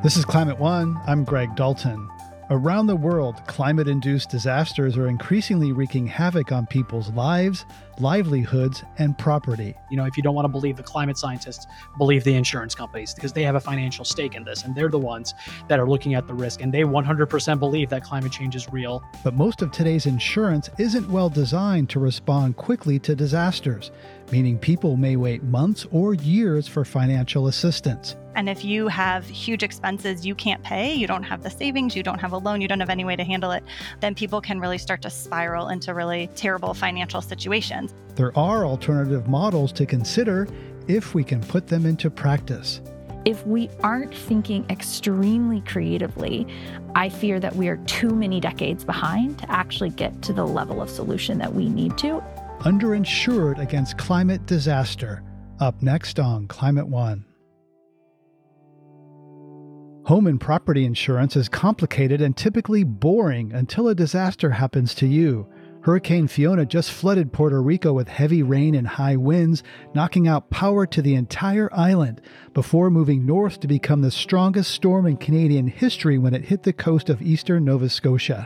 This is Climate One. I'm Greg Dalton. Around the world, climate-induced disasters are increasingly wreaking havoc on people's lives, livelihoods, and property. If you don't want to believe the climate scientists, believe the insurance companies, because they have a financial stake in this, and they're the ones that are looking at the risk, and they 100% believe that climate change is real. But most of today's insurance isn't well designed to respond quickly to disasters, meaning people may wait months or years for financial assistance. And if you have huge expenses you can't pay, you don't have the savings, you don't have a loan, you don't have any way to handle it, then people can really start to spiral into really terrible financial situations. There are alternative models to consider if we can put them into practice. If we aren't thinking extremely creatively, I fear that we are too many decades behind to actually get to the level of solution that we need to. Underinsured against climate disaster. Up next on Climate One. Home and property insurance is complicated and typically boring until a disaster happens to you. Hurricane Fiona just flooded Puerto Rico with heavy rain and high winds, knocking out power to the entire island before moving north to become the strongest storm in Canadian history when it hit the coast of eastern Nova Scotia.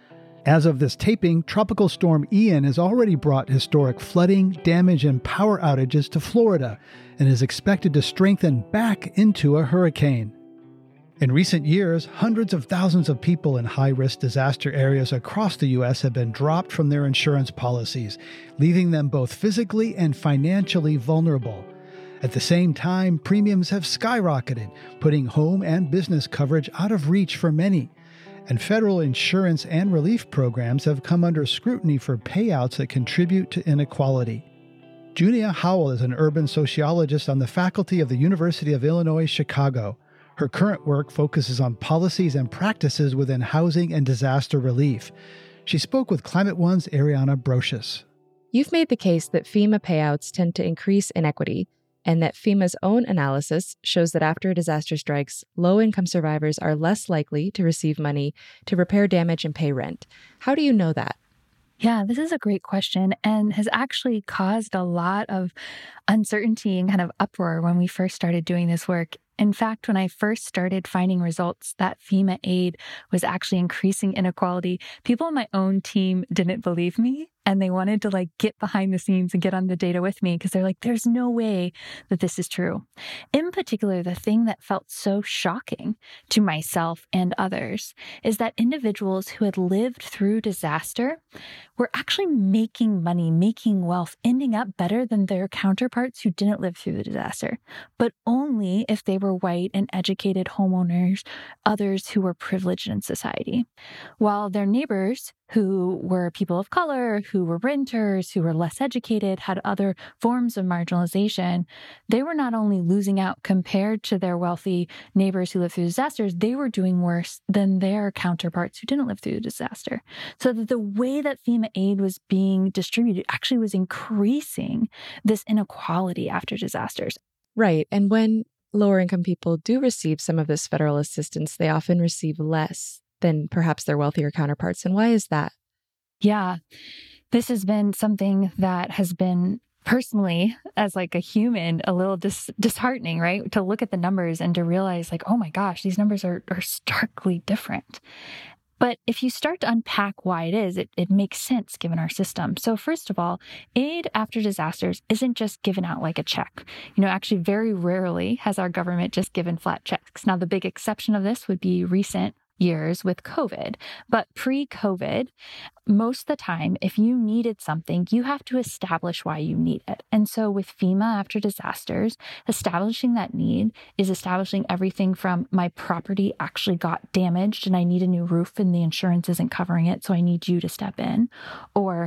As of this taping, Tropical Storm Ian has already brought historic flooding, damage, and power outages to Florida and is expected to strengthen back into a hurricane. In recent years, hundreds of thousands of people in high-risk disaster areas across the U.S. have been dropped from their insurance policies, leaving them both physically and financially vulnerable. At the same time, premiums have skyrocketed, putting home and business coverage out of reach for many. And federal insurance and relief programs have come under scrutiny for payouts that contribute to inequality. Junia Howell is an urban sociologist on the faculty of the University of Illinois, Chicago. Her current work focuses on policies and practices within housing and disaster relief. She spoke with Climate One's Ariana Brocious. You've made the case that FEMA payouts tend to increase inequity, and that FEMA's own analysis shows that after a disaster strikes, low-income survivors are less likely to receive money to repair damage and pay rent. How do you know that? Yeah, this is a great question and has actually caused a lot of uncertainty and kind of uproar when we first started doing this work. In fact, when I first started finding results that FEMA aid was actually increasing inequality, people on my own team didn't believe me. And they wanted to get behind the scenes and get on the data with me because they're like, there's no way that this is true. In particular, the thing that felt so shocking to myself and others is that individuals who had lived through disaster were actually making money, making wealth, ending up better than their counterparts who didn't live through the disaster, but only if they were white and educated homeowners, others who were privileged in society. While their neighbors, who were people of color, who were renters, who were less educated, had other forms of marginalization, they were not only losing out compared to their wealthy neighbors who lived through disasters, they were doing worse than their counterparts who didn't live through the disaster. So that the way that FEMA aid was being distributed actually was increasing this inequality after disasters. Right. And when lower income people do receive some of this federal assistance, they often receive less than perhaps their wealthier counterparts. And why is that? Yeah, this has been something that has been personally, as a human, a little disheartening, right? To look at the numbers and to realize oh my gosh, these numbers are starkly different. But if you start to unpack why it is, it makes sense given our system. So first of all, aid after disasters isn't just given out like a check. Actually very rarely has our government just given flat checks. Now, the big exception of this would be recent years with COVID. But pre-COVID, most of the time, if you needed something, you have to establish why you need it. And so with FEMA after disasters, establishing that need is establishing everything from my property actually got damaged and I need a new roof and the insurance isn't covering it, so I need you to step in. Or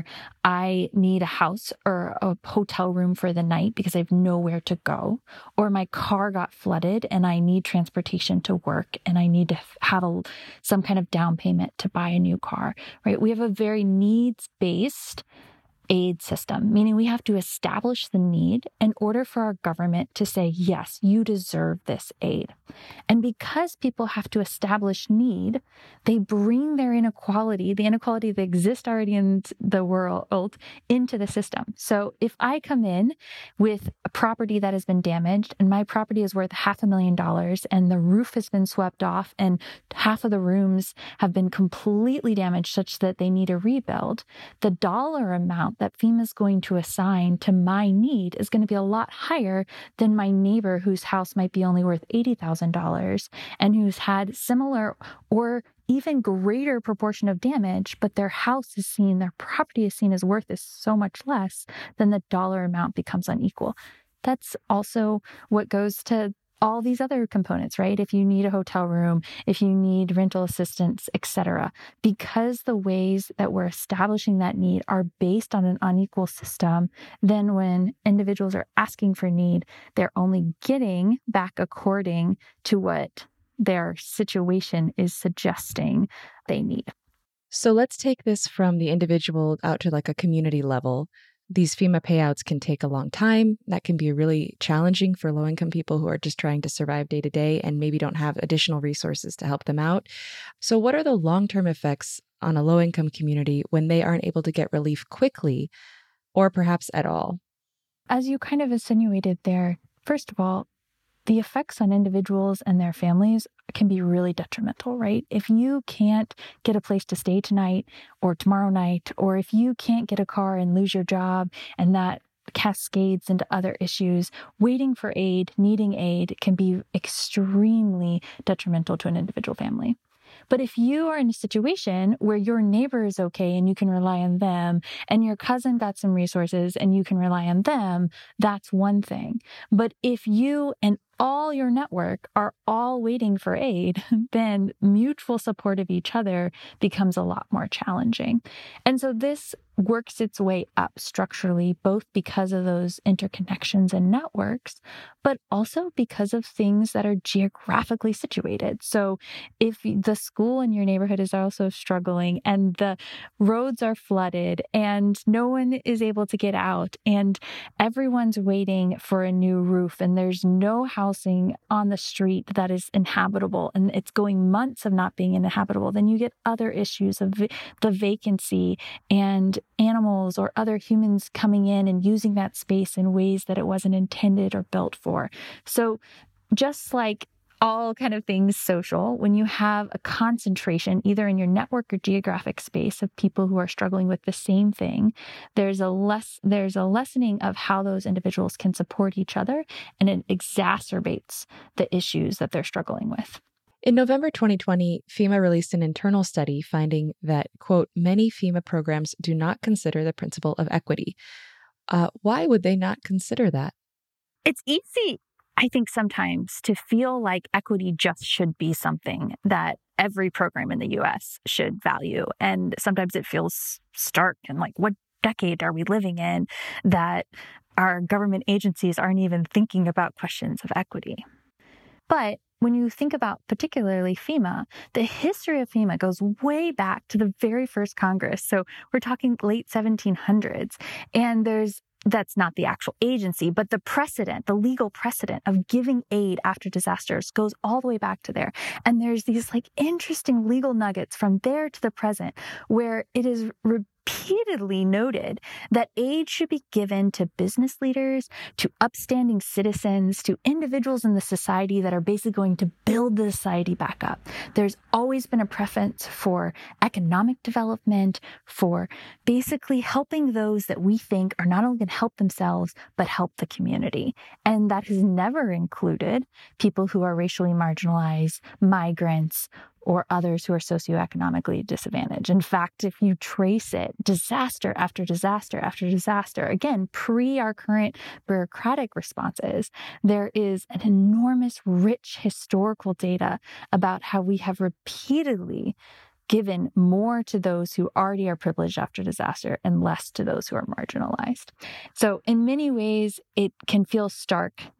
I need a house or a hotel room for the night because I have nowhere to go. Or my car got flooded and I need transportation to work and I need to have some kind of down payment to buy a new car, right? We have a very needs-based aid system, meaning we have to establish the need in order for our government to say, yes, you deserve this aid. And because people have to establish need, they bring their inequality, the inequality that exists already in the world, into the system. So if I come in with a property that has been damaged and my property is worth $500,000 and the roof has been swept off and half of the rooms have been completely damaged such that they need a rebuild, the dollar amount that FEMA is going to assign to my need is going to be a lot higher than my neighbor whose house might be only worth $80,000 and who's had similar or even greater proportion of damage, but their house is seen, their property is seen as worth is so much less, then the dollar amount becomes unequal. That's also what goes to all these other components, right? If you need a hotel room, if you need rental assistance, etc., because the ways that we're establishing that need are based on an unequal system, then when individuals are asking for need, they're only getting back according to what their situation is suggesting they need. So let's take this from the individual out to like a community level. These FEMA payouts can take a long time. That can be really challenging for low-income people who are just trying to survive day to day and maybe don't have additional resources to help them out. So what are the long-term effects on a low-income community when they aren't able to get relief quickly or perhaps at all? As you kind of insinuated there, first of all, the effects on individuals and their families can be really detrimental, right? If you can't get a place to stay tonight or tomorrow night, or if you can't get a car and lose your job and that cascades into other issues, waiting for aid, needing aid can be extremely detrimental to an individual family. But if you are in a situation where your neighbor is okay and you can rely on them, and your cousin got some resources and you can rely on them, that's one thing. But if you and all your network are all waiting for aid, then mutual support of each other becomes a lot more challenging. And so this works its way up structurally, both because of those interconnections and networks, but also because of things that are geographically situated. So if the school in your neighborhood is also struggling and the roads are flooded and no one is able to get out and everyone's waiting for a new roof and there's no housing on the street that is inhabitable and it's going months of not being inhabitable, then you get other issues of the vacancy and animals or other humans coming in and using that space in ways that it wasn't intended or built for. So just like all kind of things social, when you have a concentration either in your network or geographic space of people who are struggling with the same thing, there's a lessening of how those individuals can support each other, and it exacerbates the issues that they're struggling with. In November 2020, FEMA released an internal study finding that, quote, many FEMA programs do not consider the principle of equity. Why would they not consider that? It's easy, I think, sometimes to feel like equity just should be something that every program in the U.S. should value. And sometimes it feels stark and like, what decade are we living in that our government agencies aren't even thinking about questions of equity? But when you think about particularly FEMA, the history of FEMA goes way back to the very first Congress. So we're talking late 1700s. And that's not the actual agency, but the precedent, the legal precedent of giving aid after disasters goes all the way back to there. And there's these like interesting legal nuggets from there to the present where it is repeatedly noted that aid should be given to business leaders, to upstanding citizens, to individuals in the society that are basically going to build the society back up. There's always been a preference for economic development, for basically helping those that we think are not only going to help themselves, but help the community. And that has never included people who are racially marginalized, migrants, or others who are socioeconomically disadvantaged. In fact, if you trace it, disaster after disaster after disaster, again, pre our current bureaucratic responses, there is an enormous, rich historical data about how we have repeatedly given more to those who already are privileged after disaster and less to those who are marginalized. So in many ways, it can feel stark that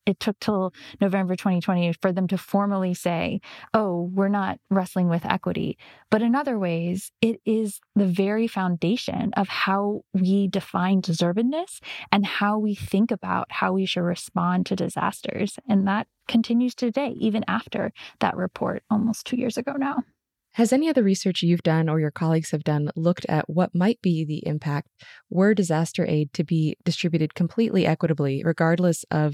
it took till November 2020 for them to formally say, oh, we're not wrestling with equity. But in other ways, it is the very foundation of how we define deservedness and how we think about how we should respond to disasters. And that continues today, even after that report almost 2 years ago now. Has any of the research you've done or your colleagues have done looked at what might be the impact were disaster aid to be distributed completely equitably, regardless of,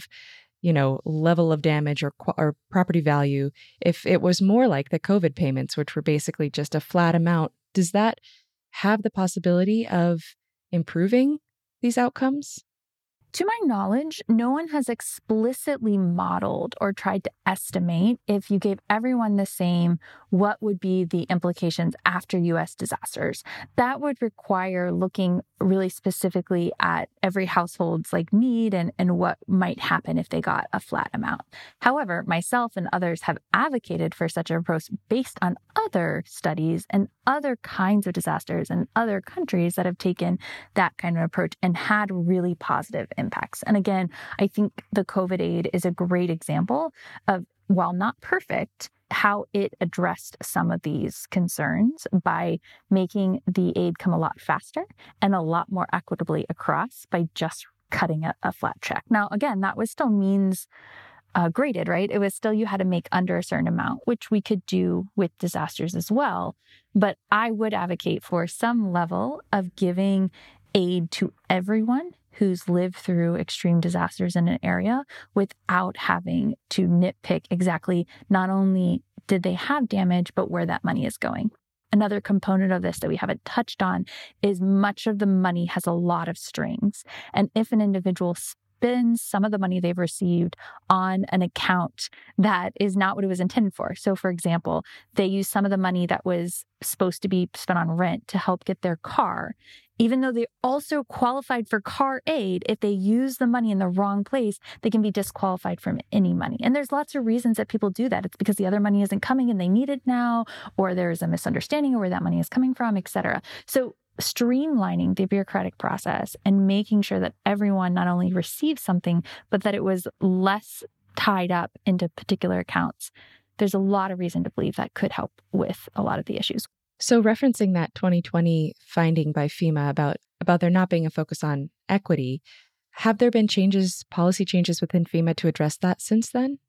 level of damage or property value? If it was more like the COVID payments, which were basically just a flat amount, does that have the possibility of improving these outcomes? To my knowledge, no one has explicitly modeled or tried to estimate if you gave everyone the same, what would be the implications after U.S. disasters. That would require looking really specifically at every household's need and what might happen if they got a flat amount. However, myself and others have advocated for such an approach based on other studies and other kinds of disasters and other countries that have taken that kind of approach and had really positive impacts. And again, I think the COVID aid is a great example of, while not perfect, how it addressed some of these concerns by making the aid come a lot faster and a lot more equitably across by just cutting a flat check. Now, again, that was still means graded, right? It was still, you had to make under a certain amount, which we could do with disasters as well. But I would advocate for some level of giving aid to everyone who's lived through extreme disasters in an area without having to nitpick exactly not only did they have damage, but where that money is going. Another component of this that we haven't touched on is much of the money has a lot of strings. And if an individual spends some of the money they've received on an account that is not what it was intended for. So for example, they use some of the money that was supposed to be spent on rent to help get their car, even though they also qualified for car aid. If they use the money in the wrong place, they can be disqualified from any money. And there's lots of reasons that people do that. It's because the other money isn't coming and they need it now, or there's a misunderstanding of where that money is coming from, et cetera. So streamlining the bureaucratic process and making sure that everyone not only receives something, but that it was less tied up into particular accounts. There's a lot of reason to believe that could help with a lot of the issues. So referencing that 2020 finding by FEMA about there not being a focus on equity, have there been policy changes within FEMA to address that since then?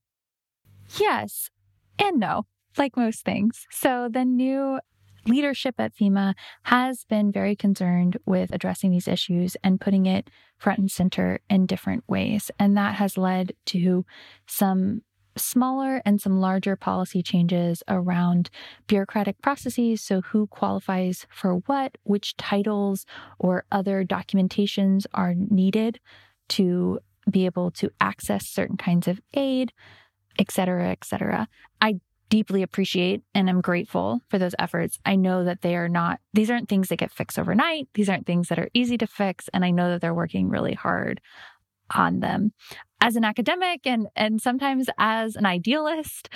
Yes and no, like most things. So the new leadership at FEMA has been very concerned with addressing these issues and putting it front and center in different ways. And that has led to some smaller and some larger policy changes around bureaucratic processes. So who qualifies for what, which titles or other documentations are needed to be able to access certain kinds of aid, et cetera, et cetera. I deeply appreciate and I'm grateful for those efforts. I know that these aren't things that get fixed overnight. These aren't things that are easy to fix. And I know that they're working really hard on them. As an academic and sometimes as an idealist,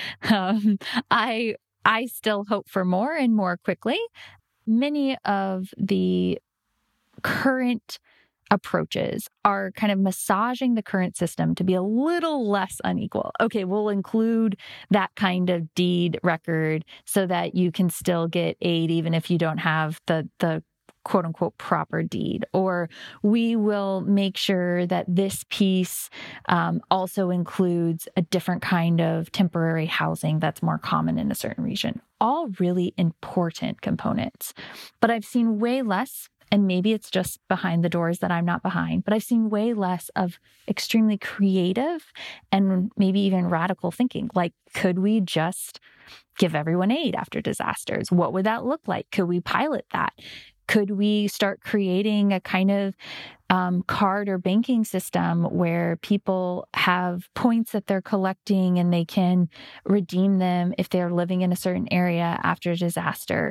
I still hope for more and more quickly. Many of the current approaches are kind of massaging the current system to be a little less unequal. Okay, we'll include that kind of deed record so that you can still get aid even if you don't have the quote unquote proper deed. Or we will make sure that this piece also includes a different kind of temporary housing that's more common in a certain region. All really important components. But I've seen way less, and maybe it's just behind the doors that I'm not behind, but I've seen way less of extremely creative and maybe even radical thinking. Like, could we just give everyone aid after disasters? What would that look like? Could we pilot that? Could we start creating a kind of card or banking system where people have points that they're collecting and they can redeem them if they're living in a certain area after a disaster? And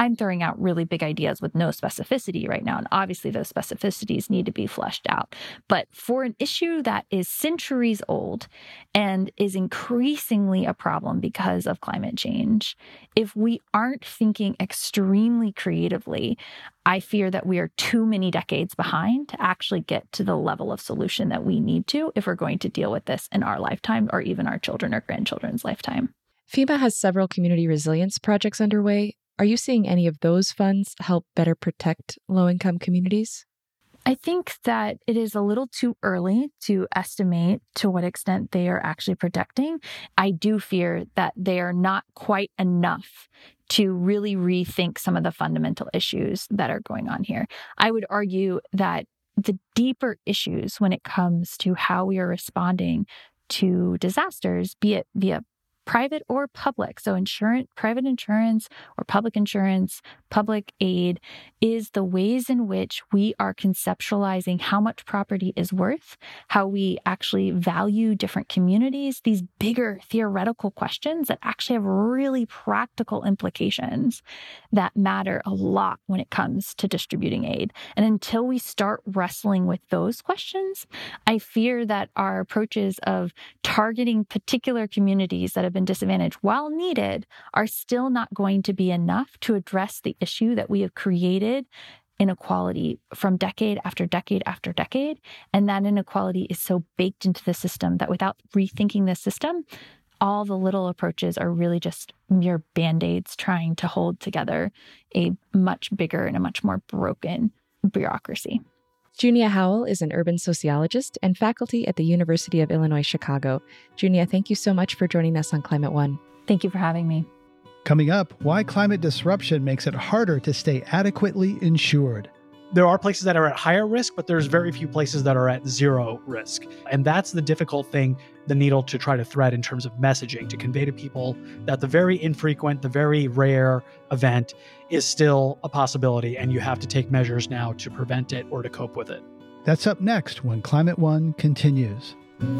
I'm throwing out really big ideas with no specificity right now. And obviously those specificities need to be fleshed out. But for an issue that is centuries old and is increasingly a problem because of climate change, if we aren't thinking extremely creatively, I fear that we are too many decades behind to actually get to the level of solution that we need to if we're going to deal with this in our lifetime or even our children or grandchildren's lifetime. FEMA has several community resilience projects underway. Are you seeing any of those funds help better protect low-income communities? I think that it is a little too early to estimate to what extent they are actually protecting. I do fear that they are not quite enough to really rethink some of the fundamental issues that are going on here. I would argue that the deeper issues when it comes to how we are responding to disasters, be it via private or public, so private insurance or public insurance, public aid, is the ways in which we are conceptualizing how much property is worth, how we actually value different communities, these bigger theoretical questions that actually have really practical implications that matter a lot when it comes to distributing aid. And until we start wrestling with those questions, I fear that our approaches of targeting particular communities that have been disadvantaged, while needed, are still not going to be enough to address the issue that we have created inequality from decade after decade after decade. And that inequality is so baked into the system that without rethinking the system, all the little approaches are really just mere band-aids trying to hold together a much bigger and a much more broken bureaucracy. Junia Howell is an urban sociologist and faculty at the University of Illinois, Chicago. Junia, thank you so much for joining us on Climate One. Thank you for having me. Coming up, why climate disruption makes it harder to stay adequately insured. There are places that are at higher risk, but there's very few places that are at zero risk. And that's the difficult thing, the needle to try to thread in terms of messaging, to convey to people that the very infrequent, the very rare event is still a possibility, and you have to take measures now to prevent it or to cope with it. That's up next when Climate One continues.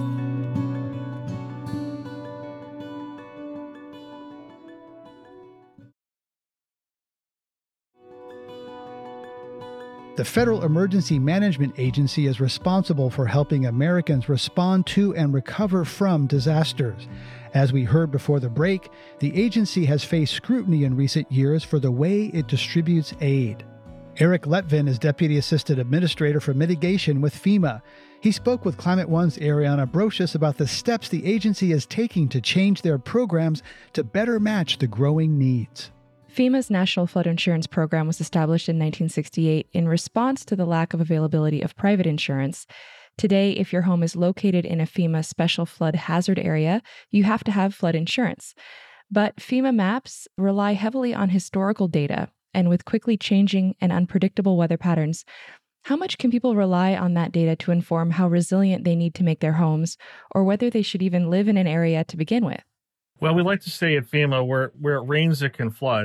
The Federal Emergency Management Agency is responsible for helping Americans respond to and recover from disasters. As we heard before the break, the agency has faced scrutiny in recent years for the way it distributes aid. Eric Letvin is Deputy Assistant Administrator for Mitigation with FEMA. He spoke with Climate One's Ariana Brocious about the steps the agency is taking to change their programs to better match the growing needs. FEMA's National Flood Insurance Program was established in 1968 in response to the lack of availability of private insurance. Today, if your home is located in a FEMA special flood hazard area, you have to have flood insurance. But FEMA maps rely heavily on historical data, and with quickly changing and unpredictable weather patterns, how much can people rely on that data to inform how resilient they need to make their homes, or whether they should even live in an area to begin with? Well, we like to say at FEMA, where it rains, it can flood.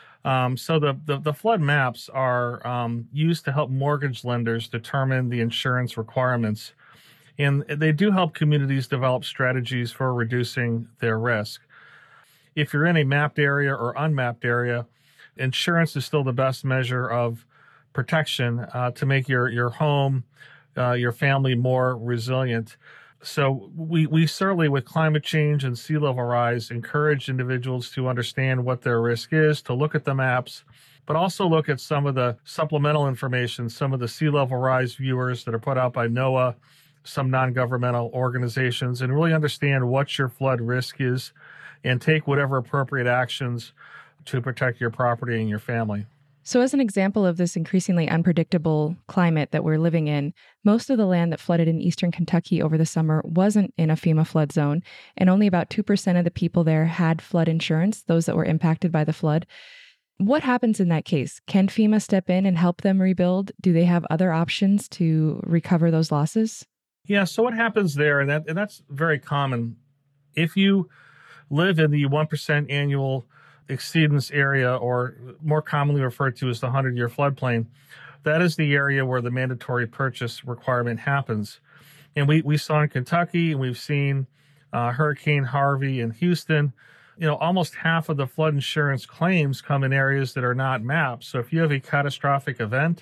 So the flood maps are used to help mortgage lenders determine the insurance requirements. And they do help communities develop strategies for reducing their risk. If you're in a mapped area or unmapped area, insurance is still the best measure of protection to make your home, your family more resilient. So we certainly, with climate change and sea level rise, encourage individuals to understand what their risk is, to look at the maps, but also look at some of the supplemental information, some of the sea level rise viewers that are put out by NOAA, some non-governmental organizations, and really understand what your flood risk is and take whatever appropriate actions to protect your property and your family. So as an example of this increasingly unpredictable climate that we're living in, most of the land that flooded in eastern Kentucky over the summer wasn't in a FEMA flood zone, and only about 2% of the people there had flood insurance, those that were impacted by the flood. What happens in that case? Can FEMA step in and help them rebuild? Do they have other options to recover those losses? Yeah, so what happens there, and that's very common. If you live in the 1% annual exceedance area, or more commonly referred to as the 100-year floodplain, that is the area where the mandatory purchase requirement happens. And we saw in Kentucky, and we've seen Hurricane Harvey in Houston, almost half of the flood insurance claims come in areas that are not mapped. So if you have a catastrophic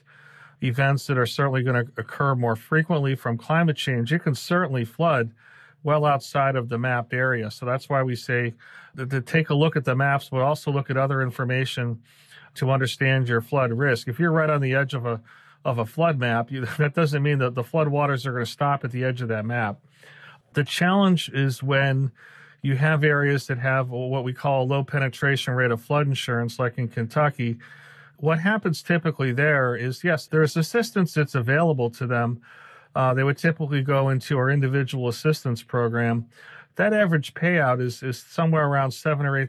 events that are certainly going to occur more frequently from climate change, it can certainly flood well outside of the mapped area. So that's why we say that to take a look at the maps, but also look at other information to understand your flood risk. If you're right on the edge of a flood map, that doesn't mean that the flood waters are going to stop at the edge of that map. The challenge is when you have areas that have what we call a low penetration rate of flood insurance, like in Kentucky. What happens typically there is, yes, there's assistance that's available to them. They would typically go into our individual assistance program. That average payout is somewhere around $7,000 or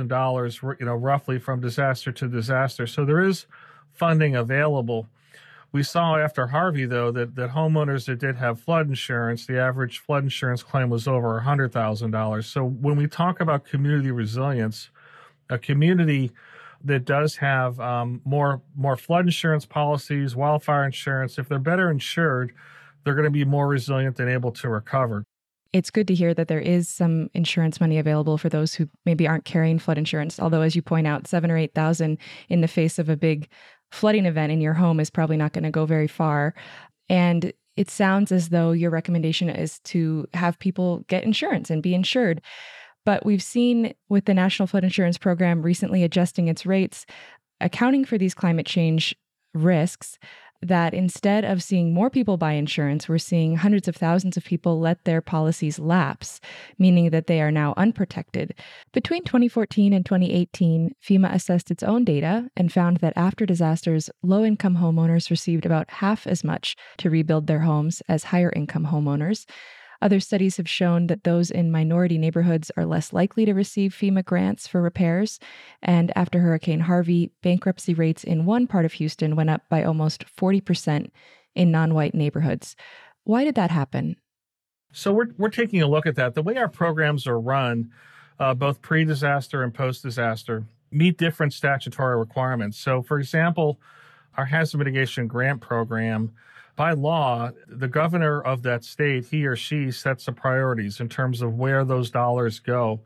$8,000, roughly from disaster to disaster. So there is funding available. We saw after Harvey, though, that homeowners that did have flood insurance, the average flood insurance claim was over $100,000. So when we talk about community resilience, a community that does have more flood insurance policies, wildfire insurance, if they're better insured, they're going to be more resilient and able to recover. It's good to hear that there is some insurance money available for those who maybe aren't carrying flood insurance. Although, as you point out, $7,000 or $8,000 in the face of a big flooding event in your home is probably not going to go very far. And it sounds as though your recommendation is to have people get insurance and be insured. But we've seen with the National Flood Insurance Program recently adjusting its rates, accounting for these climate change risks, that instead of seeing more people buy insurance, we're seeing hundreds of thousands of people let their policies lapse, meaning that they are now unprotected. Between 2014 and 2018, FEMA assessed its own data and found that after disasters, low-income homeowners received about half as much to rebuild their homes as higher-income homeowners. Other studies have shown that those in minority neighborhoods are less likely to receive FEMA grants for repairs. And after Hurricane Harvey, bankruptcy rates in one part of Houston went up by almost 40% in non-white neighborhoods. Why did that happen? So we're taking a look at that. The way our programs are run, both pre-disaster and post-disaster, meet different statutory requirements. So, for example, our hazard mitigation grant program, by law, the governor of that state, he or she sets the priorities in terms of where those dollars go,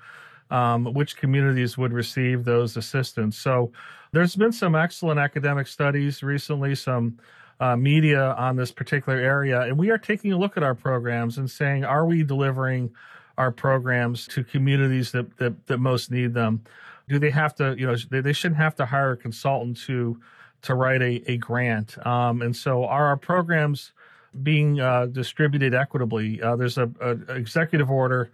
which communities would receive those assistance. So there's been some excellent academic studies recently, some media on this particular area, and we are taking a look at our programs and saying, are we delivering our programs to communities that most need them? Do they have to, they shouldn't have to hire a consultant to write a grant. And so are our programs being distributed equitably? There's a executive order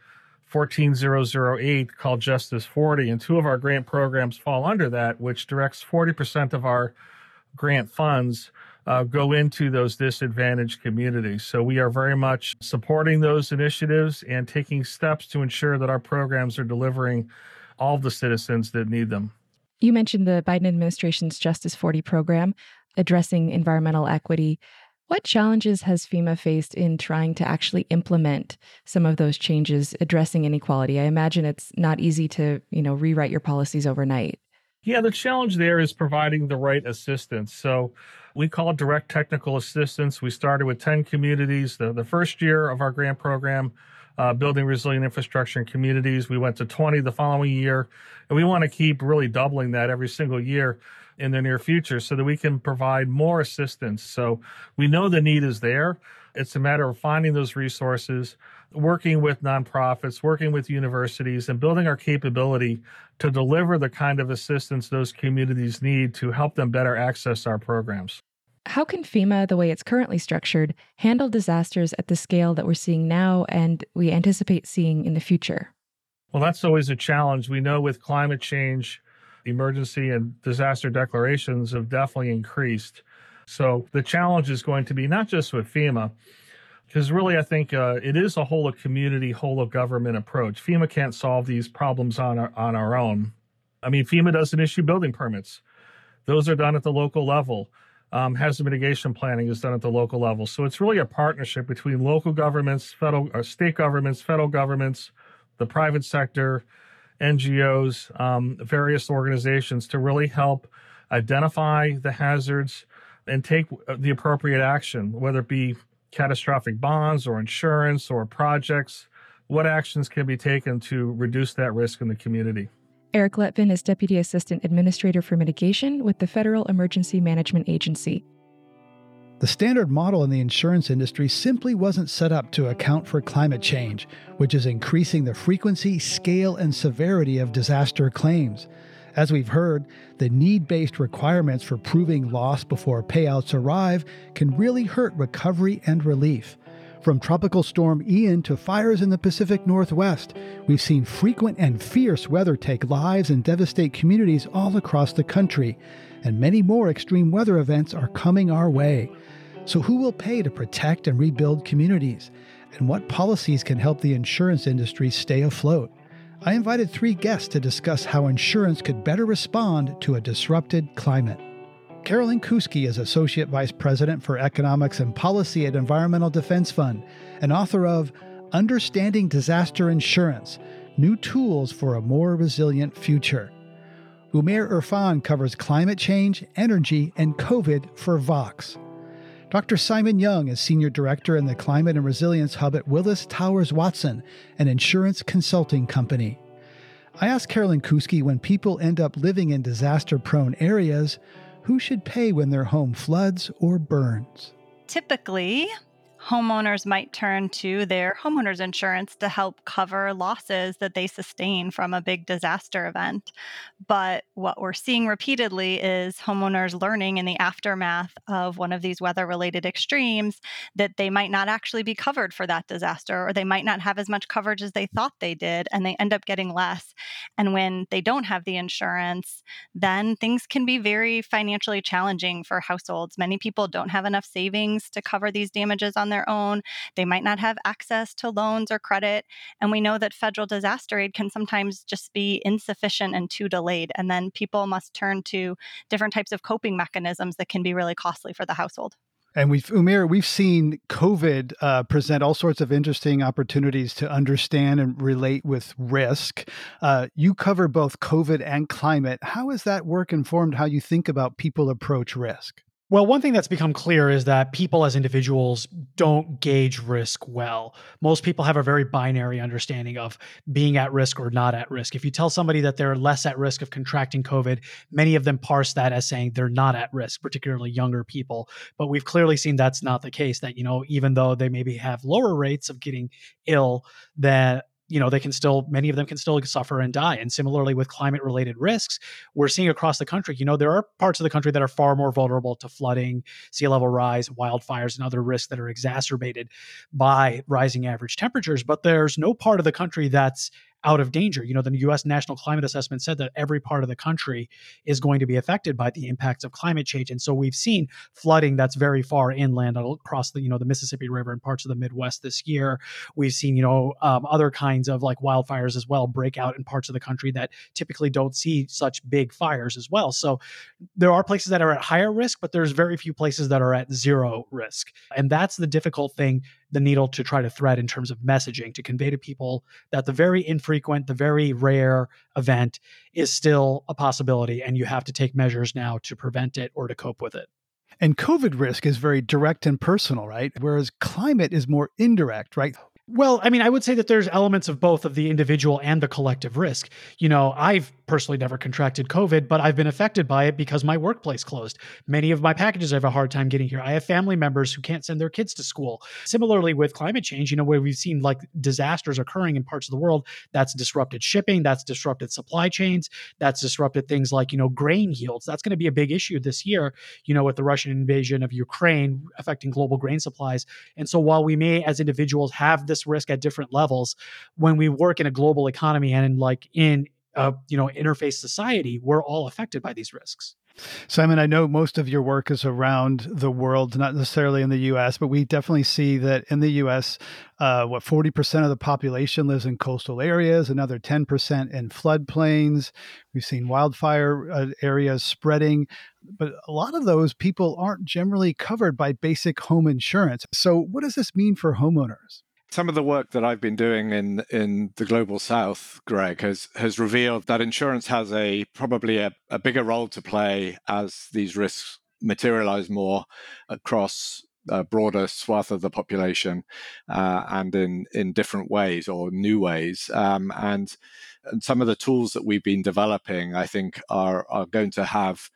14008 called Justice 40, and two of our grant programs fall under that, which directs 40% of our grant funds go into those disadvantaged communities. So we are very much supporting those initiatives and taking steps to ensure that our programs are delivering all of the citizens that need them. You mentioned the Biden administration's Justice 40 program addressing environmental equity. What challenges has FEMA faced in trying to actually implement some of those changes addressing inequality? I imagine it's not easy to, rewrite your policies overnight. Yeah, the challenge there is providing the right assistance. So we call it direct technical assistance. We started with 10 communities the first year of our grant program, building resilient infrastructure in communities. We went to 20 the following year, and we want to keep really doubling that every single year in the near future so that we can provide more assistance. So we know the need is there. It's a matter of finding those resources, working with nonprofits, working with universities, and building our capability to deliver the kind of assistance those communities need to help them better access our programs. How can FEMA, the way it's currently structured, handle disasters at the scale that we're seeing now and we anticipate seeing in the future? Well, that's always a challenge. We know with climate change, emergency and disaster declarations have definitely increased. So the challenge is going to be not just with FEMA, because really I think it is a whole of community, whole of government approach. FEMA can't solve these problems on our own. I mean, FEMA doesn't issue building permits. Those are done at the local level. Hazard mitigation planning is done at the local level. So it's really a partnership between local governments, state governments, federal governments, the private sector, NGOs, various organizations to really help identify the hazards and take the appropriate action, whether it be catastrophic bonds or insurance or projects what actions can be taken to reduce that risk in the community. Eric Letvin is Deputy Assistant Administrator for Mitigation with the Federal Emergency Management Agency. The standard model in the insurance industry simply wasn't set up to account for climate change, which is increasing the frequency, scale, and severity of disaster claims. As we've heard, the need-based requirements for proving loss before payouts arrive can really hurt recovery and relief. From Tropical Storm Ian to fires in the Pacific Northwest, we've seen frequent and fierce weather take lives and devastate communities all across the country, and many more extreme weather events are coming our way. So who will pay to protect and rebuild communities? And what policies can help the insurance industry stay afloat? I invited 3 guests to discuss how insurance could better respond to a disrupted climate. Carolyn Kuski is Associate Vice President for Economics and Policy at Environmental Defense Fund and author of Understanding Disaster Insurance: New Tools for a More Resilient Future. Umair Irfan covers climate change, energy, and COVID for Vox. Dr. Simon Young is Senior Director in the Climate and Resilience Hub at Willis Towers Watson, an insurance consulting company. I asked Carolyn Kuski, when people end up living in disaster-prone areas, who should pay when their home floods or burns? Typically, homeowners might turn to their homeowners insurance to help cover losses that they sustain from a big disaster event. But what we're seeing repeatedly is homeowners learning in the aftermath of one of these weather-related extremes that they might not actually be covered for that disaster, or they might not have as much coverage as they thought they did, and they end up getting less. And when they don't have the insurance, then things can be very financially challenging for households. Many people don't have enough savings to cover these damages on their own. They might not have access to loans or credit. And we know that federal disaster aid can sometimes just be insufficient and too delayed. And then people must turn to different types of coping mechanisms that can be really costly for the household. And we've seen COVID present all sorts of interesting opportunities to understand and relate with risk. You cover both COVID and climate. How has that work informed how you think about people approach risk? Well, one thing that's become clear is that people as individuals don't gauge risk well. Most people have a very binary understanding of being at risk or not at risk. If you tell somebody that they're less at risk of contracting COVID, many of them parse that as saying they're not at risk, particularly younger people. But we've clearly seen that's not the case, that, even though they maybe have lower rates of getting ill, that many of them can still suffer and die. And similarly with climate related risks, we're seeing across the country, there are parts of the country that are far more vulnerable to flooding, sea level rise, wildfires, and other risks that are exacerbated by rising average temperatures. But there's no part of the country that's out of danger. The U.S. National Climate Assessment said that every part of the country is going to be affected by the impacts of climate change. And so we've seen flooding that's very far inland across the Mississippi River and parts of the Midwest this year. We've seen, other kinds of like wildfires as well break out in parts of the country that typically don't see such big fires as well. So there are places that are at higher risk, but there's very few places that are at zero risk. And that's the difficult thing, the needle to try to thread in terms of messaging, to convey to people that the very infrequent, the very rare event is still a possibility, and you have to take measures now to prevent it or to cope with it. And COVID risk is very direct and personal, right? Whereas climate is more indirect, right? Well, I would say that there's elements of both of the individual and the collective risk. I've personally never contracted COVID, but I've been affected by it because my workplace closed. Many of my packages have a hard time getting here. I have family members who can't send their kids to school. Similarly with climate change, where we've seen like disasters occurring in parts of the world, that's disrupted shipping, that's disrupted supply chains, that's disrupted things like, grain yields. That's going to be a big issue this year, with the Russian invasion of Ukraine affecting global grain supplies. And so while we may as individuals have this risk at different levels, when we work in a global economy and in interface society, we're all affected by these risks. Simon, I know most of your work is around the world, not necessarily in the U.S., but we definitely see that in the U.S., 40% of the population lives in coastal areas, another 10% in floodplains. We've seen wildfire areas spreading, but a lot of those people aren't generally covered by basic home insurance. So what does this mean for homeowners? Some of the work that I've been doing in the Global South, Greg, has revealed that insurance has probably a bigger role to play as these risks materialize more across a broader swath of the population and in different ways or new ways. And some of the tools that we've been developing, I think, are going to have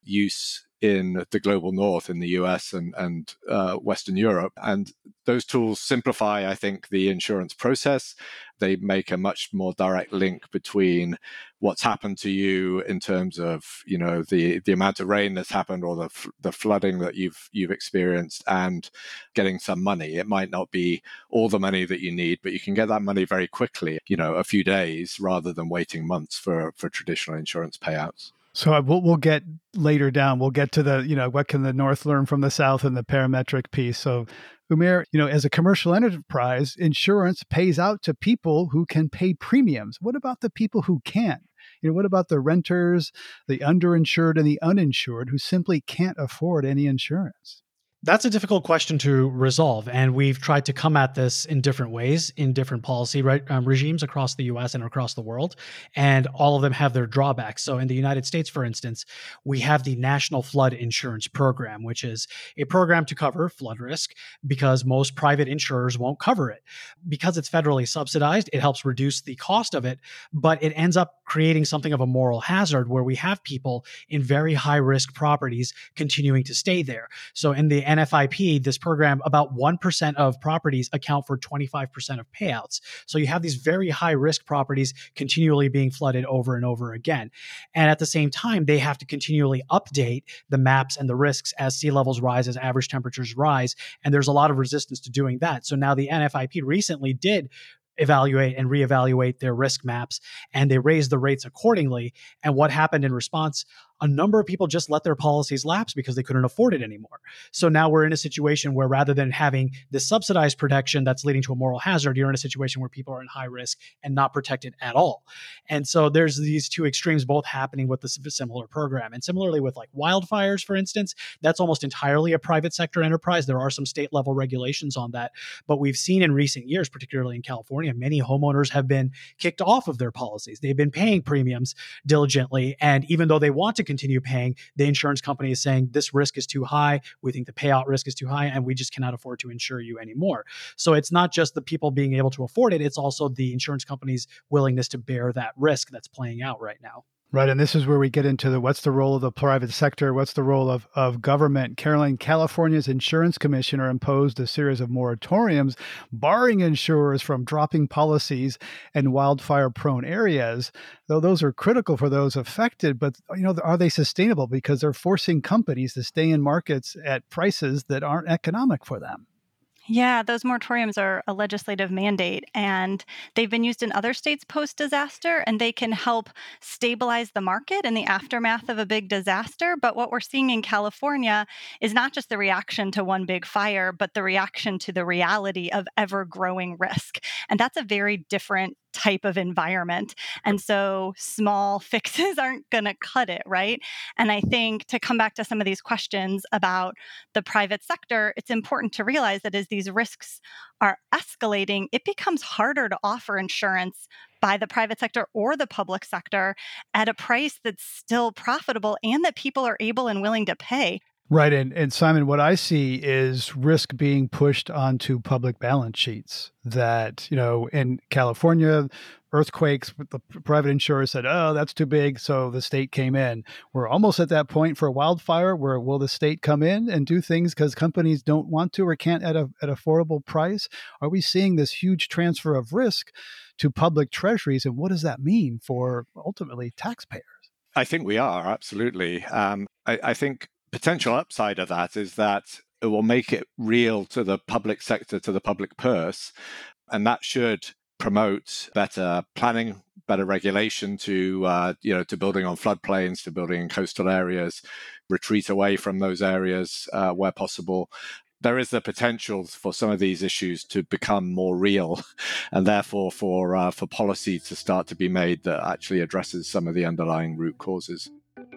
use in the global north, in the US and Western Europe. And those tools simplify, I think, the insurance process. They make a much more direct link between what's happened to you in terms of, the amount of rain that's happened or the flooding that you've experienced and getting some money. It might not be all the money that you need, but you can get that money very quickly, a few days rather than waiting months for traditional insurance payouts. So we'll get later down. We'll get to the, what can the North learn from the South and the parametric piece. So Umair, as a commercial enterprise, insurance pays out to people who can pay premiums. What about the people who can't? What about the renters, the underinsured and the uninsured who simply can't afford any insurance? That's a difficult question to resolve, and we've tried to come at this in different ways, in different policy regimes across the U.S. and across the world, and all of them have their drawbacks. So in the United States, for instance, we have the National Flood Insurance Program, which is a program to cover flood risk because most private insurers won't cover it. Because it's federally subsidized, it helps reduce the cost of it, but it ends up creating something of a moral hazard where we have people in very high-risk properties continuing to stay there. So in the NFIP, this program, about 1% of properties account for 25% of payouts. So you have these very high risk properties continually being flooded over and over again. And at the same time, they have to continually update the maps and the risks as sea levels rise, as average temperatures rise. And there's a lot of resistance to doing that. So now the NFIP recently did evaluate and reevaluate their risk maps, and they raised the rates accordingly. And what happened in response? A number of people just let their policies lapse because they couldn't afford it anymore. So now we're in a situation where rather than having this subsidized protection that's leading to a moral hazard, you're in a situation where people are in high risk and not protected at all. And so there's these two extremes both happening with this similar program. And similarly with like wildfires, for instance, that's almost entirely a private sector enterprise. There are some state level regulations on that. But we've seen in recent years, particularly in California, many homeowners have been kicked off of their policies. They've been paying premiums diligently. And even though they want to continue paying, the insurance company is saying this risk is too high. We think the payout risk is too high, and we just cannot afford to insure you anymore. So it's not just the people being able to afford it, it's also the insurance company's willingness to bear that risk that's playing out right now. Right. And this is where we get into what's the role of the private sector? What's the role of government? Caroline, California's insurance commissioner imposed a series of moratoriums barring insurers from dropping policies in wildfire-prone areas, though those are critical for those affected. But, are they sustainable? Because they're forcing companies to stay in markets at prices that aren't economic for them. Yeah, those moratoriums are a legislative mandate, and they've been used in other states post-disaster, and they can help stabilize the market in the aftermath of a big disaster. But what we're seeing in California is not just the reaction to one big fire, but the reaction to the reality of ever-growing risk. And that's a very different type of environment. And so small fixes aren't going to cut it, right? And I think to come back to some of these questions about the private sector, it's important to realize that as these risks are escalating, it becomes harder to offer insurance by the private sector or the public sector at a price that's still profitable and that people are able and willing to pay. Right. And Simon, what I see is risk being pushed onto public balance sheets that, in California, earthquakes, the private insurers said, oh, that's too big. So the state came in. We're almost at that point for a wildfire where will the state come in and do things because companies don't want to or can't at an affordable price? Are we seeing this huge transfer of risk to public treasuries? And what does that mean for ultimately taxpayers? I think we are, absolutely. I think potential upside of that is that it will make it real to the public sector, to the public purse, and that should promote better planning, better regulation to building on floodplains, to building in coastal areas, retreat away from those areas where possible. There is the potential for some of these issues to become more real, and therefore for policy to start to be made that actually addresses some of the underlying root causes.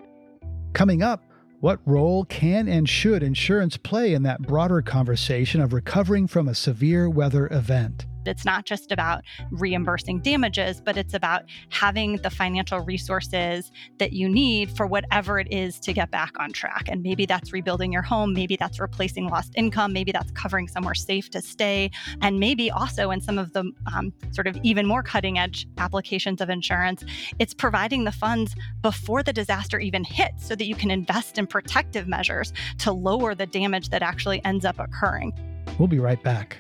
Coming up, what role can and should insurance play in that broader conversation of recovering from a severe weather event? It's not just about reimbursing damages, but it's about having the financial resources that you need for whatever it is to get back on track. And maybe that's rebuilding your home, maybe that's replacing lost income, maybe that's covering somewhere safe to stay, and maybe also in some of the sort of even more cutting edge applications of insurance, it's providing the funds before the disaster even hits so that you can invest in protective measures to lower the damage that actually ends up occurring. We'll be right back.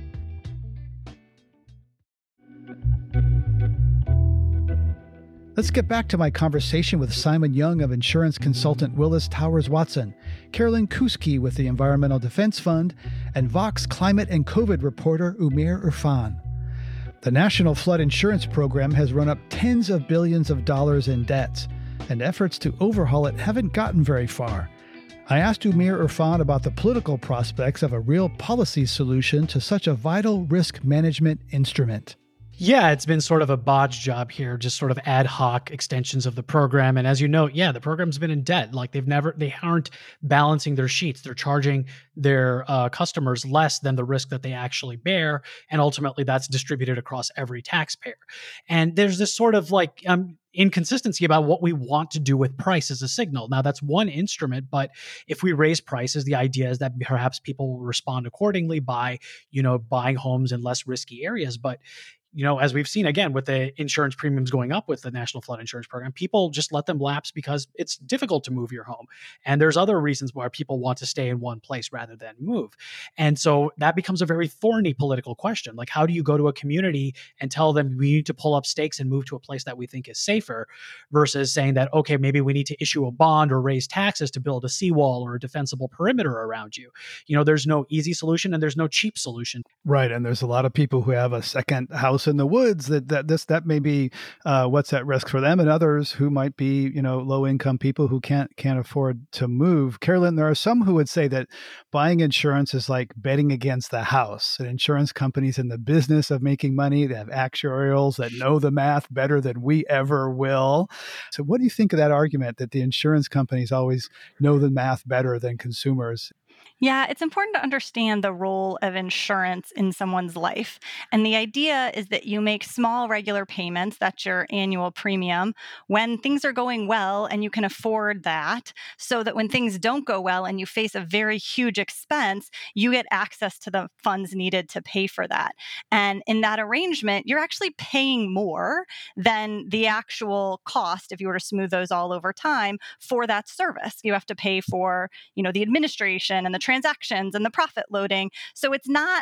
Let's get back to my conversation with Simon Young of insurance consultant Willis Towers Watson, Carolyn Kuski with the Environmental Defense Fund, and Vox climate and COVID reporter Umair Irfan. The National Flood Insurance Program has run up tens of billions of dollars in debts, and efforts to overhaul it haven't gotten very far. I asked Umair Irfan about the political prospects of a real policy solution to such a vital risk management instrument. Yeah, it's been sort of a bodge job here, just sort of ad hoc extensions of the program. And as you know, the program's been in debt. Like they aren't balancing their sheets. They're charging their customers less than the risk that they actually bear. And ultimately that's distributed across every taxpayer. And there's this sort of like inconsistency about what we want to do with price as a signal. Now that's one instrument, but if we raise prices, the idea is that perhaps people will respond accordingly by, buying homes in less risky areas. But as we've seen again with the insurance premiums going up with the National Flood Insurance Program, people just let them lapse because it's difficult to move your home. And there's other reasons why people want to stay in one place rather than move. And so that becomes a very thorny political question. Like, how do you go to a community and tell them we need to pull up stakes and move to a place that we think is safer versus saying that, okay, maybe we need to issue a bond or raise taxes to build a seawall or a defensible perimeter around you. There's no easy solution and there's no cheap solution. Right. And there's a lot of people who have a second house in the woods that may be what's at risk for them, and others who might be low income people who can't afford to move. Carolyn, there are some who would say that buying insurance is like betting against the house. An insurance company's in the business of making money. They have actuarials that know the math better than we ever will. So what do you think of that argument that the insurance companies always know the math better than consumers? Yeah, it's important to understand the role of insurance in someone's life. And the idea is that you make small regular payments, that's your annual premium, when things are going well and you can afford that, so that when things don't go well and you face a very huge expense, you get access to the funds needed to pay for that. And in that arrangement, you're actually paying more than the actual cost, if you were to smooth those all over time, for that service. You have to pay for, the administration and the transactions and the profit loading. So it's not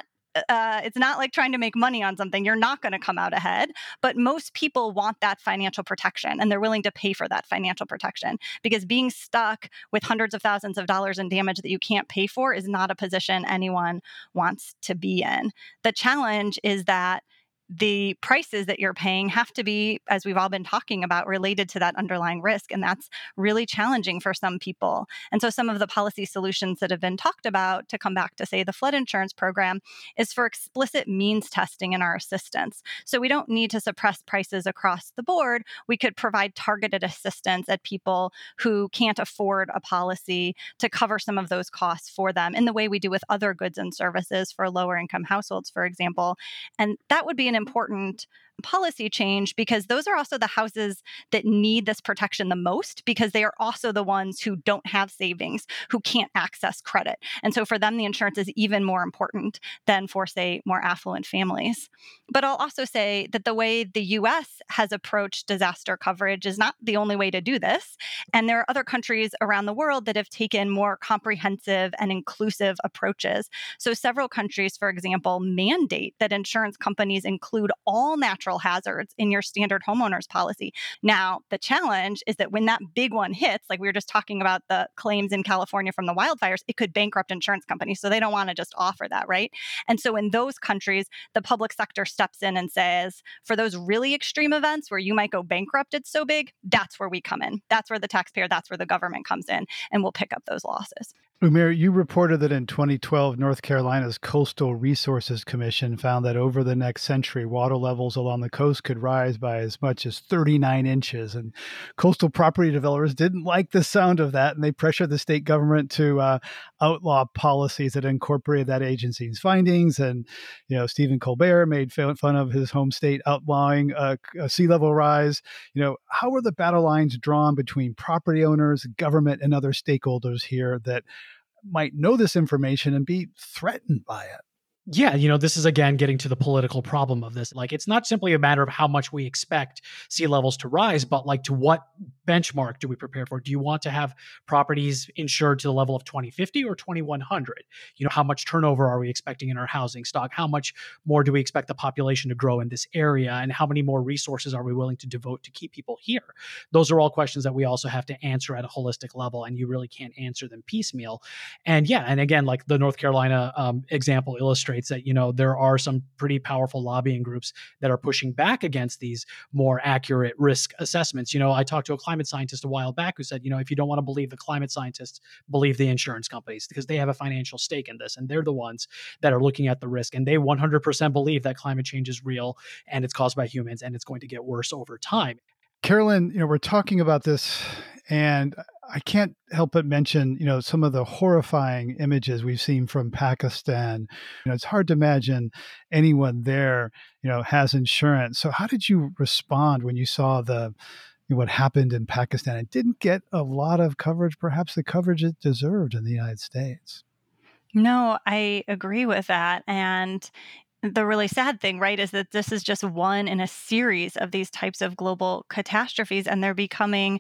like trying to make money on something. You're not going to come out ahead, but most people want that financial protection and they're willing to pay for that financial protection, because being stuck with hundreds of thousands of dollars in damage that you can't pay for is not a position anyone wants to be in. The challenge is that the prices that you're paying have to be, as we've all been talking about, related to that underlying risk. And that's really challenging for some people. And so some of the policy solutions that have been talked about, to come back to, say, the flood insurance program, is for explicit means testing in our assistance. So we don't need to suppress prices across the board. We could provide targeted assistance at people who can't afford a policy to cover some of those costs for them in the way we do with other goods and services for lower income households, for example. And that would be an important policy change, because those are also the houses that need this protection the most, because they are also the ones who don't have savings, who can't access credit. And so for them, the insurance is even more important than for, say, more affluent families. But I'll also say that the way the US has approached disaster coverage is not the only way to do this. And there are other countries around the world that have taken more comprehensive and inclusive approaches. So several countries, for example, mandate that insurance companies include all natural hazards in your standard homeowners policy. Now, the challenge is that when that big one hits, like we were just talking about the claims in California from the wildfires, it could bankrupt insurance companies. So they don't want to just offer that, right? And so in those countries, the public sector steps in and says, for those really extreme events where you might go bankrupt, it's so big, that's where we come in. That's where the taxpayer, that's where the government comes in, and we'll pick up those losses. Umair, you reported that in 2012, North Carolina's Coastal Resources Commission found that over the next century, water levels along the coast could rise by as much as 39 inches. And coastal property developers didn't like the sound of that, and they pressured the state government to outlaw policies that incorporated that agency's findings. And, Stephen Colbert made fun of his home state outlawing a sea level rise. How are the battle lines drawn between property owners, government, and other stakeholders here that might know this information and be threatened by it? Yeah, this is again getting to the political problem of this. Like, it's not simply a matter of how much we expect sea levels to rise, but like, to what benchmark do we prepare for? Do you want to have properties insured to the level of 2050 or 2100? How much turnover are we expecting in our housing stock? How much more do we expect the population to grow in this area? And how many more resources are we willing to devote to keep people here? Those are all questions that we also have to answer at a holistic level, and you really can't answer them piecemeal. And yeah, and again, like the North Carolina example illustrates that, there are some pretty powerful lobbying groups that are pushing back against these more accurate risk assessments. I talked to a climate scientist a while back who said, if you don't want to believe the climate scientists, believe the insurance companies, because they have a financial stake in this, and they're the ones that are looking at the risk, and they 100% believe that climate change is real and it's caused by humans and it's going to get worse over time. Carolyn, we're talking about this, and I can't help but mention, some of the horrifying images we've seen from Pakistan. It's hard to imagine anyone there, has insurance. So how did you respond when you saw what happened in Pakistan? It didn't get a lot of coverage, perhaps the coverage it deserved in the United States. No, I agree with that. And the really sad thing, right, is that this is just one in a series of these types of global catastrophes, and they're becoming